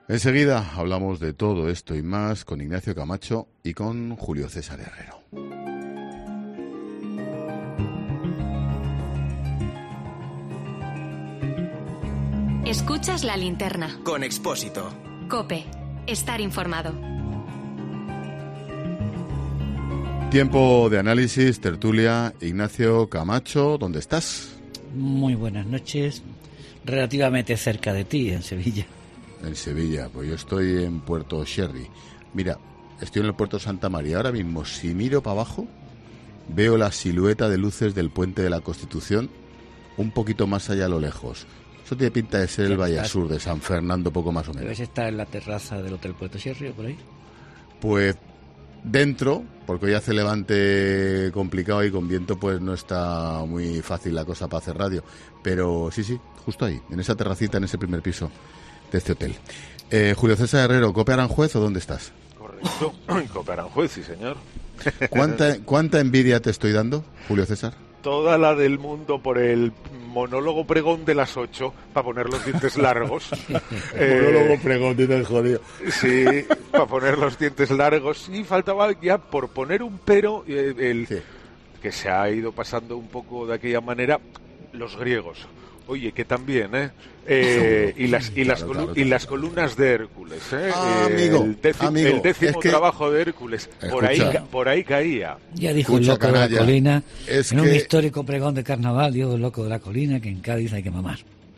Enseguida hablamos de todo esto y más con Ignacio Camacho y con Julio César Herrero. Escuchas La Linterna. Con Expósito. COPE. Estar informado. Tiempo de análisis, tertulia. Ignacio Camacho, ¿dónde estás? Muy buenas noches. Relativamente cerca de ti, en Sevilla. En Sevilla, pues yo estoy en Puerto Sherry. Mira, estoy en el puerto Santa María. Ahora mismo, si miro para abajo, veo la silueta de luces del Puente de la Constitución un poquito más allá a lo lejos. Eso tiene pinta de ser el Valle Sur de San Fernando, poco más o menos. ¿Debes estar en la terraza del Hotel Puerto Sherry o por ahí? Pues dentro, porque hoy hace levante complicado y con viento pues no está muy fácil la cosa para hacer radio. Pero sí, justo ahí, en esa terracita, en ese primer piso de este hotel. Julio César Herrero, ¿COPE Aranjuez o dónde estás? Correcto, COPE Aranjuez, sí señor. ¿Cuánta envidia te estoy dando, Julio César? Toda la del mundo por el monólogo pregón de las 8 para poner los dientes largos. Monólogo pregón, dientes jodido. Sí, para poner los dientes largos. Y faltaba ya por poner un pero, sí, que se ha ido pasando un poco de aquella manera, los griegos. Oye, que también, y las columnas de Hércules, el décimo trabajo de Hércules, por ahí caía. Ya dijo el loco de la colina, un histórico pregón de carnaval, dijo el loco de la colina, que en Cádiz hay que mamar.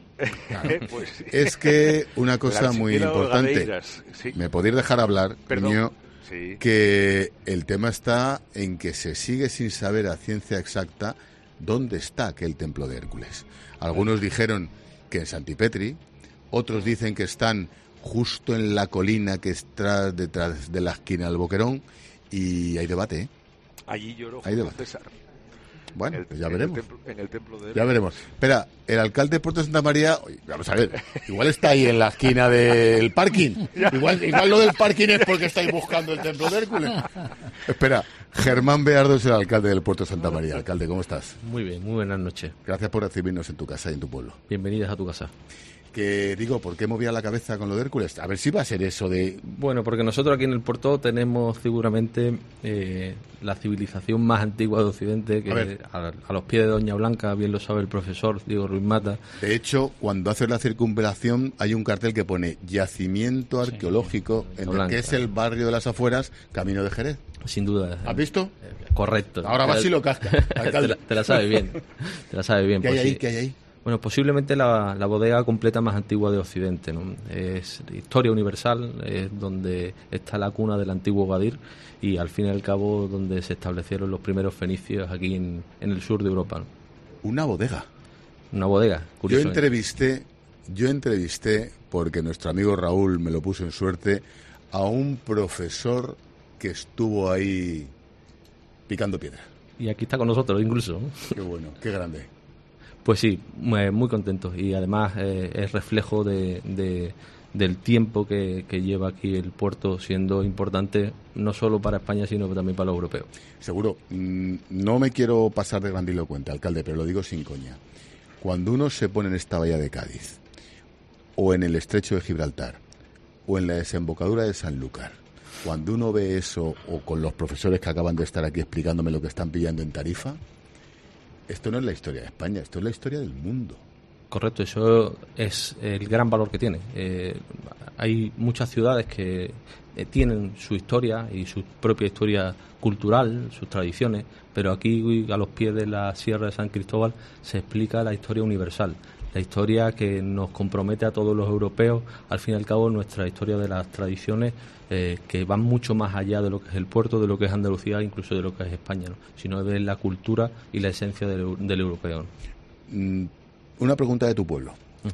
Pues sí. Es que una cosa muy importante, sí. ¿Me podéis dejar hablar, niño? Sí. Que el tema está en que se sigue sin saber a ciencia exacta dónde está aquel templo de Hércules. Algunos dijeron que en Santipetri, otros dicen que están justo en la colina que está detrás de la esquina del Boquerón, y hay debate, ¿eh? Allí lloró Julio César. Bueno, pues ya veremos. En el templo de Hércules. Ya veremos. Espera, el alcalde de Puerto Santa María, vamos a ver, igual está ahí en la esquina del parking. Igual lo del parking es porque estáis buscando el templo de Hércules. Espera, Germán Beardo es el alcalde del Puerto Santa María. Alcalde, ¿cómo estás? Muy bien, muy buenas noches. Gracias por recibirnos en tu casa y en tu pueblo. Bienvenidas a tu casa. Que digo, ¿por qué movía la cabeza con lo de Hércules? A ver si va a ser eso de... Bueno, porque nosotros aquí en el puerto tenemos seguramente la civilización más antigua de Occidente, que a los pies de Doña Blanca, bien lo sabe el profesor Diego Ruiz Mata. De hecho, cuando haces la circunvalación hay un cartel que pone yacimiento arqueológico, en el que es el barrio de las afueras, camino de Jerez. Sin duda. ¿Has visto? Correcto. Ahora vas y lo cascas. Te la sabes bien. Te la sabes bien. ¿Qué hay ahí? ¿Qué hay ahí? Bueno, posiblemente la bodega completa más antigua de Occidente, ¿no? Es historia universal, es donde está la cuna del antiguo Gadir y al fin y al cabo donde se establecieron los primeros fenicios aquí en el sur de Europa, ¿no? Una bodega. Una bodega, curioso. Yo entrevisté, porque nuestro amigo Raúl me lo puso en suerte, a un profesor que estuvo ahí picando piedra. Y aquí está con nosotros incluso, ¿no? Qué bueno, qué grande. Pues sí, muy contentos y además es reflejo del tiempo que lleva aquí el puerto siendo importante no solo para España sino también para los europeos. Seguro. No me quiero pasar de grandilocuente, alcalde, pero lo digo sin coña. Cuando uno se pone en esta bahía de Cádiz o en el estrecho de Gibraltar o en la desembocadura de Sanlúcar, cuando uno ve eso o con los profesores que acaban de estar aquí explicándome lo que están pillando en Tarifa, esto no es la historia de España, esto es la historia del mundo. Correcto, eso es el gran valor que tiene. Hay muchas ciudades que tienen su historia y su propia historia cultural, sus tradiciones, pero aquí a los pies de la Sierra de San Cristóbal se explica la historia universal, la historia que nos compromete a todos los europeos, al fin y al cabo nuestra historia de las tradiciones que van mucho más allá de lo que es el puerto, de lo que es Andalucía, incluso de lo que es España, ¿no? Sino de la cultura y la esencia del europeo, ¿no? Una pregunta de tu pueblo.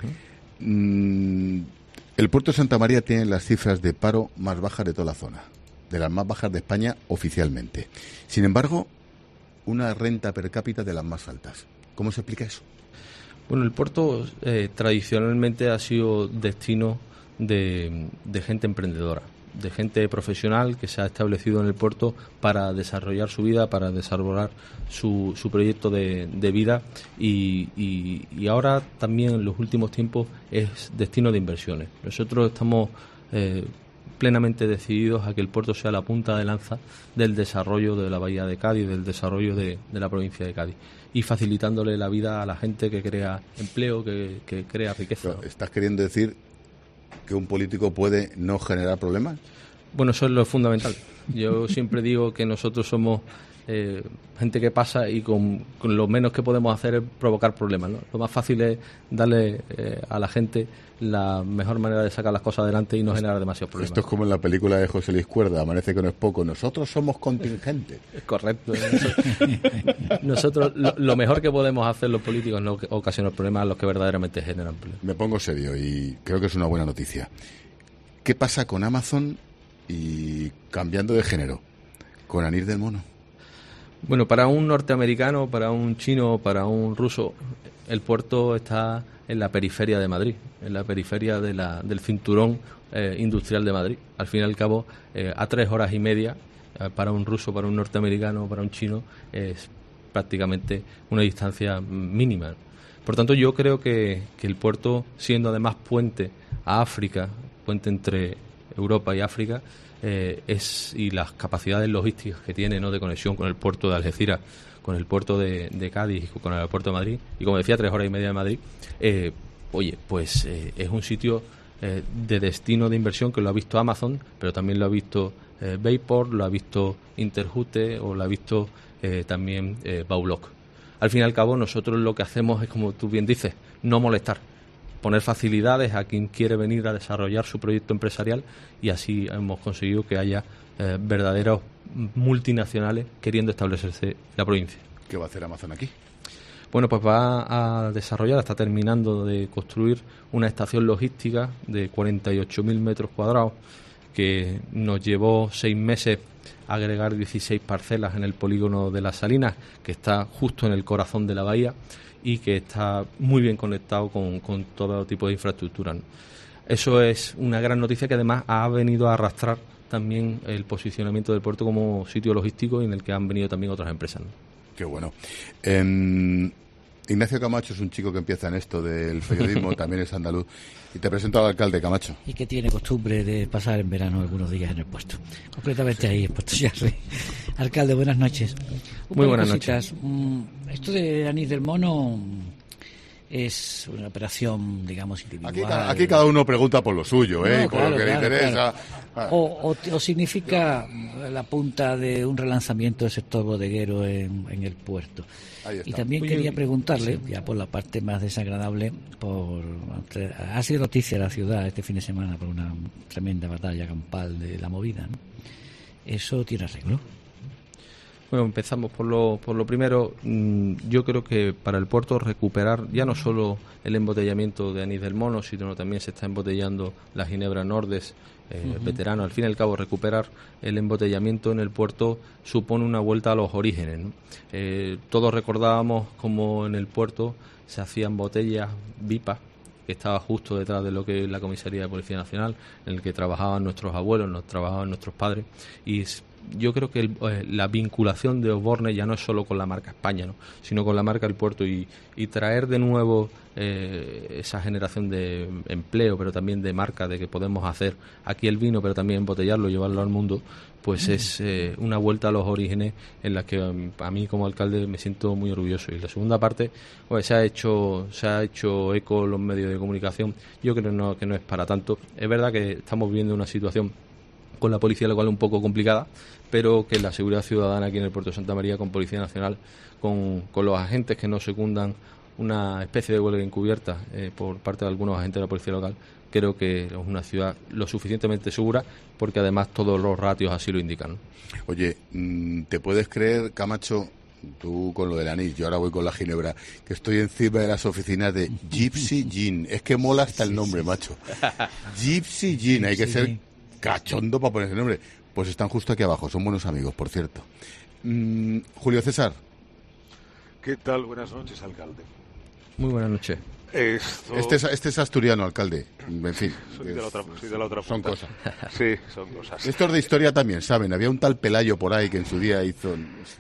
Uh-huh. El puerto de Santa María tiene las cifras de paro más bajas de toda la zona, de las más bajas de España oficialmente. Sin embargo, una renta per cápita de las más altas. ¿Cómo se explica eso? Bueno, el puerto tradicionalmente ha sido destino de gente emprendedora, de gente profesional que se ha establecido en el puerto para desarrollar su vida, para desarrollar su proyecto de vida y ahora también en los últimos tiempos es destino de inversiones. Nosotros estamos plenamente decididos a que el puerto sea la punta de lanza del desarrollo de la bahía de Cádiz, del desarrollo de la provincia de Cádiz, y facilitándole la vida a la gente que crea empleo, que crea riqueza. Pero, ¿estás queriendo decir que un político puede no generar problemas? Bueno, eso es lo fundamental. Yo siempre digo que nosotros somos gente que pasa y con lo menos que podemos hacer es provocar problemas, ¿no? Lo más fácil es darle a la gente la mejor manera de sacar las cosas adelante y no generar demasiados problemas. Esto es como en la película de José Luis Cuerda, Amanece que no es poco. Nosotros somos contingentes. Correcto. Nosotros lo mejor que podemos hacer los políticos es no ocasionar problemas a los que verdaderamente generan problemas. Me pongo serio y creo que es una buena noticia. ¿Qué pasa con Amazon y, cambiando de género, con Anís del Mono? Bueno, para un norteamericano, para un chino, para un ruso, el puerto está en la periferia de Madrid, en la periferia del cinturón industrial de Madrid. Al fin y al cabo, a 3 horas y media, para un ruso, para un norteamericano, para un chino, es prácticamente una distancia mínima. Por tanto, yo creo que el puerto, siendo además puente a África, puente entre Europa y África, y las capacidades logísticas que tiene, ¿no?, de conexión con el puerto de Algeciras, con el puerto de Cádiz y con el aeropuerto de Madrid, y como decía, 3 horas y media de Madrid, es un sitio de destino de inversión que lo ha visto Amazon, pero también lo ha visto Bayport, lo ha visto Interjute o lo ha visto también Bauloc. Al fin y al cabo, nosotros lo que hacemos es, como tú bien dices, no molestar, poner facilidades a quien quiere venir a desarrollar su proyecto empresarial, y así hemos conseguido que haya verdaderos multinacionales queriendo establecerse en la provincia. ¿Qué va a hacer Amazon aquí? Bueno, pues va a desarrollar, está terminando de construir una estación logística de 48.000 metros cuadrados que nos llevó 6 meses agregar 16 parcelas en el polígono de Las Salinas, que está justo en el corazón de la bahía y que está muy bien conectado con todo tipo de infraestructura, ¿no? Eso es una gran noticia que además ha venido a arrastrar también el posicionamiento del puerto como sitio logístico, en el que han venido también otras empresas, ¿no? Qué bueno. Ignacio Camacho es un chico que empieza en esto del periodismo, también es andaluz, y te presento al alcalde, Camacho. Y que tiene costumbre de pasar en verano algunos días en el puesto, concretamente ahí en Puerto Llano. Alcalde, buenas noches. Muy buenas noches. Esto de Anís del Mono es una operación, digamos, individual. Aquí cada uno pregunta por lo suyo, no, por lo que le interesa. Claro. O significa la punta de un relanzamiento del sector bodeguero en el puerto. Y también quería preguntarle, ya por la parte más desagradable, ha sido noticia la ciudad este fin de semana por una tremenda batalla campal de la movida, ¿no? ¿Eso tiene arreglo? Bueno, empezamos por lo primero. Yo creo que para el puerto recuperar ya no solo el embotellamiento de Anís del Mono, sino también se está embotellando la Ginebra Nordes, veterano. Al fin y al cabo, recuperar el embotellamiento en el puerto supone una vuelta a los orígenes, ¿no? Todos recordábamos cómo en el puerto se hacían botellas Vipa, que estaba justo detrás de lo que es la Comisaría de Policía Nacional, en el que trabajaban nuestros abuelos, trabajaban nuestros padres, y yo creo que la vinculación de Osborne ya no es solo con la marca España, ¿no?, sino con la marca del puerto, y traer de nuevo esa generación de empleo, pero también de marca, de que podemos hacer aquí el vino, pero también embotellarlo y llevarlo al mundo, pues es una vuelta a los orígenes en la que a mí como alcalde me siento muy orgulloso. Y la segunda parte, pues se ha hecho eco los medios de comunicación. Yo creo que no es para tanto. Es verdad que estamos viviendo una situación con la policía local un poco complicada, pero que la seguridad ciudadana aquí en el puerto de Santa María, con Policía Nacional, con los agentes que nos secundan una especie de huelga encubierta por parte de algunos agentes de la policía local, creo que es una ciudad lo suficientemente segura, porque además todos los ratios así lo indican, ¿no? Oye, ¿te puedes creer, Camacho, tú con lo del anís, yo ahora voy con la Ginebra, que estoy encima de las oficinas de Gypsy Gin? Es que mola hasta el nombre, macho. Gypsy Gin, hay que ser cachondo para poner ese nombre. Pues están justo aquí abajo, son buenos amigos, por cierto. Julio César. ¿Qué tal? Buenas noches, alcalde. Muy buenas noches. Este es asturiano, alcalde. En fin. Soy de la otra punta. Son cosas. Sí, son cosas. Estos de historia también saben. Había un tal Pelayo por ahí que en su día hizo...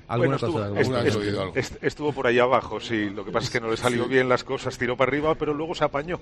Estuvo por allá abajo, sí. Lo que pasa es que no le salió bien las cosas, tiró para arriba, pero luego se apañó.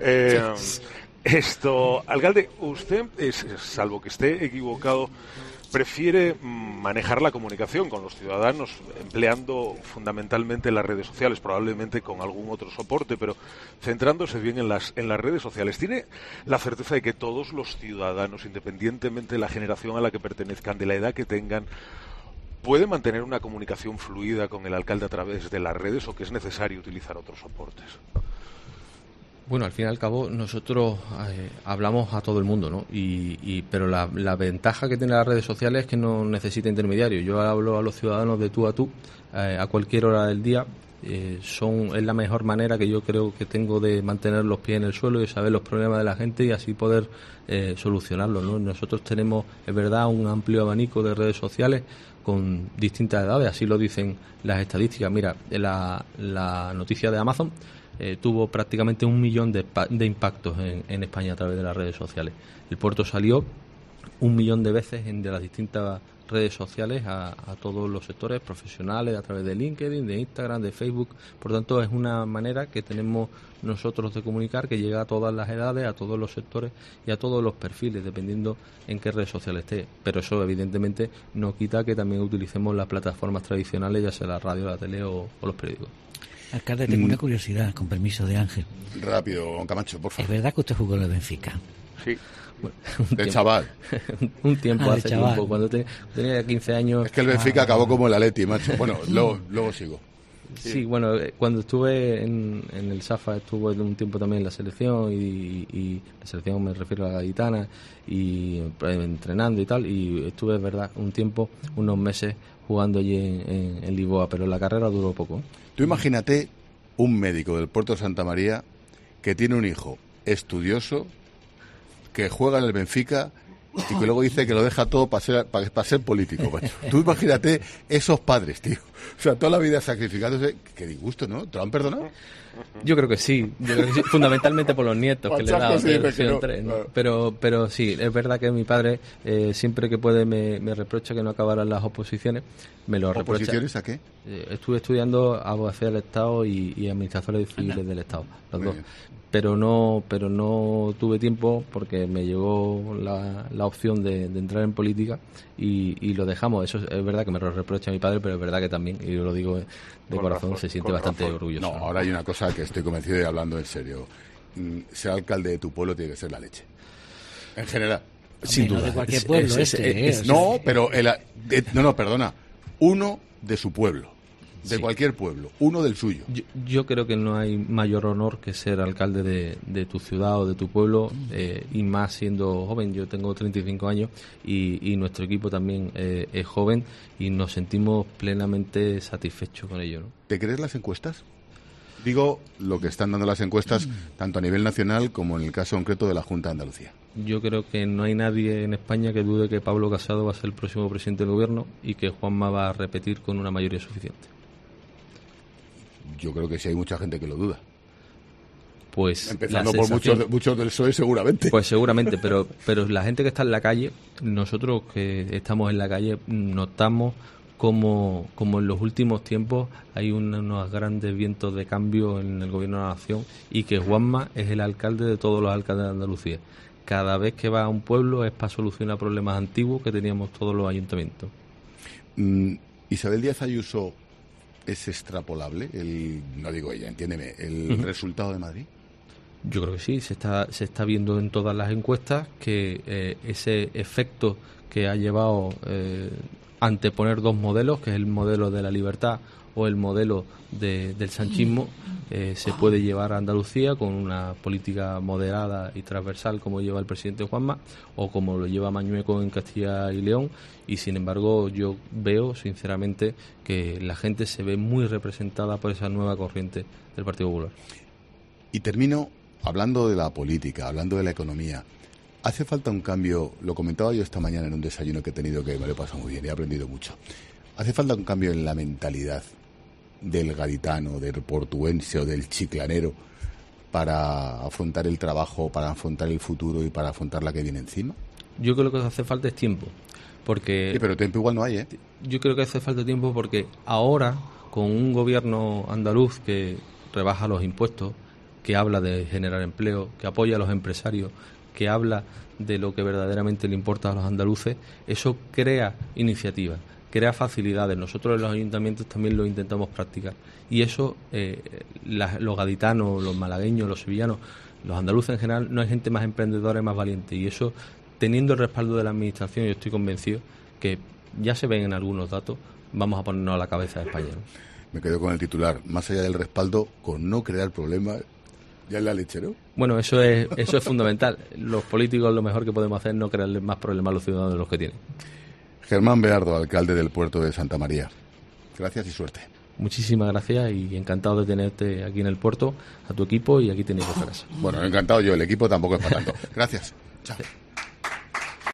Alcalde, usted, salvo que esté equivocado, prefiere manejar la comunicación con los ciudadanos empleando fundamentalmente las redes sociales, probablemente con algún otro soporte, pero centrándose bien en las redes sociales. ¿Tiene la certeza de que todos los ciudadanos, independientemente de la generación a la que pertenezcan, de la edad que tengan, pueden mantener una comunicación fluida con el alcalde a través de las redes, o que es necesario utilizar otros soportes? Bueno, al fin y al cabo nosotros hablamos a todo el mundo, ¿no? Pero la ventaja que tienen las redes sociales es que no necesita intermediarios. Yo hablo a los ciudadanos de tú a tú, a cualquier hora del día. Es la mejor manera que yo creo que tengo de mantener los pies en el suelo y de saber los problemas de la gente y así poder solucionarlos, ¿no? Nosotros tenemos, es verdad, un amplio abanico de redes sociales con distintas edades, así lo dicen las estadísticas. Mira, la noticia de Amazon tuvo prácticamente 1 millón de impactos en España a través de las redes sociales. El puerto salió 1 millón de veces de las distintas redes sociales a todos los sectores profesionales, a través de LinkedIn, de Instagram, de Facebook. Por tanto, es una manera que tenemos nosotros de comunicar que llega a todas las edades, a todos los sectores y a todos los perfiles, dependiendo en qué red social esté. Pero eso, evidentemente, no quita que también utilicemos las plataformas tradicionales, ya sea la radio, la tele o los periódicos. Alcalde, tengo una curiosidad, con permiso de Ángel. Rápido, don Camacho, por favor. ¿Es verdad que usted jugó en el Benfica? Sí. Bueno, de chaval. un tiempo, hace tiempo, cuando tenía 15 años. Es que el Benfica acabó como el Atleti, macho. Bueno, luego sigo. Sí, bueno, cuando estuve en el SAFA, estuve un tiempo también en la selección y la selección me refiero a la gaditana y entrenando y tal, y estuve, es verdad, un tiempo, unos meses jugando allí en Lisboa, pero la carrera duró poco. Tú imagínate un médico del Puerto de Santa María que tiene un hijo estudioso, que juega en el Benfica y que luego dice que lo deja todo para ser político, macho. Tú imagínate esos padres, tío. O sea, toda la vida sacrificándose. Qué disgusto, ¿no? ¿Te lo han perdonado? Yo creo que sí, fundamentalmente por los nietos que le he dado. Pero sí, es verdad que mi padre siempre que puede me reprocha que no acabaran las oposiciones. Me lo reprocha. ¿Oposiciones a qué? Estuve estudiando abogacía del Estado y administraciones civiles del Estado, los dos. Pero no tuve tiempo porque me llegó la opción de entrar en política y lo dejamos. Eso es verdad que me lo reprocha mi padre, pero es verdad que también, y yo lo digo de corazón, se siente bastante orgulloso. No, ahora hay una cosa que estoy convencido y hablando en serio. Ser alcalde de tu pueblo tiene que ser la leche. En general. Sin duda. De cualquier pueblo perdona. Uno de su pueblo. De cualquier pueblo, uno del suyo. Yo creo que no hay mayor honor que ser alcalde de tu ciudad o de tu pueblo, y más siendo joven. Yo tengo 35 años y nuestro equipo también es joven y nos sentimos plenamente satisfechos con ello, ¿no? ¿Te crees las encuestas? Digo, lo que están dando las encuestas tanto a nivel nacional como en el caso concreto de la Junta de Andalucía. Yo creo que no hay nadie en España que dude que Pablo Casado va a ser el próximo presidente del gobierno y que Juanma va a repetir con una mayoría suficiente. Yo creo que sí hay mucha gente que lo duda. Pues empezando por muchos del PSOE seguramente. Pues seguramente, pero la gente que está en la calle, nosotros que estamos en la calle, notamos como en los últimos tiempos hay unos grandes vientos de cambio en el gobierno de la nación y que Juanma es el alcalde de todos los alcaldes de Andalucía. Cada vez que va a un pueblo es para solucionar problemas antiguos que teníamos todos los ayuntamientos. Isabel Díaz Ayuso, ¿es extrapolable no digo ella, entiéndeme, el resultado de Madrid? Yo creo que sí, se está viendo en todas las encuestas que ese efecto que ha llevado anteponer dos modelos, que es el modelo de la libertad o el modelo del sanchismo, se puede llevar a Andalucía con una política moderada y transversal como lleva el presidente Juanma o como lo lleva Mañueco en Castilla y León, y sin embargo yo veo sinceramente que la gente se ve muy representada por esa nueva corriente del Partido Popular. Y termino hablando de la política, hablando de la economía. Hace falta un cambio, lo comentaba yo esta mañana en un desayuno que he tenido que me lo he pasado muy bien y he aprendido mucho. Hace falta un cambio en la mentalidad del gaditano, del portuense o del chiclanero para afrontar el trabajo, para afrontar el futuro y para afrontar la que viene encima? Yo creo que hace falta es tiempo. Porque sí, pero tiempo igual no hay, ¿eh? Yo creo que hace falta tiempo porque ahora, con un gobierno andaluz que rebaja los impuestos, que habla de generar empleo, que apoya a los empresarios, que habla de lo que verdaderamente le importa a los andaluces, eso crea iniciativas, crea facilidades. Nosotros en los ayuntamientos también lo intentamos practicar. Y eso, los gaditanos, los malagueños, los sevillanos, los andaluces en general, no hay gente más emprendedora y más valiente. Y eso, teniendo el respaldo de la Administración, yo estoy convencido que ya se ven en algunos datos, vamos a ponernos a la cabeza de España, ¿no? Me quedo con el titular, más allá del respaldo, con no crear problemas, ya es la leche, ¿no? Bueno, eso es fundamental. Los políticos lo mejor que podemos hacer es no crearles más problemas a los ciudadanos de los que tienen. Germán Beardo, alcalde del puerto de Santa María. Gracias y suerte. Muchísimas gracias y encantado de tenerte aquí en el puerto, a tu equipo, y aquí tenéis vuestra casa. Bueno, encantado yo, el equipo tampoco es para tanto. Gracias. Chao.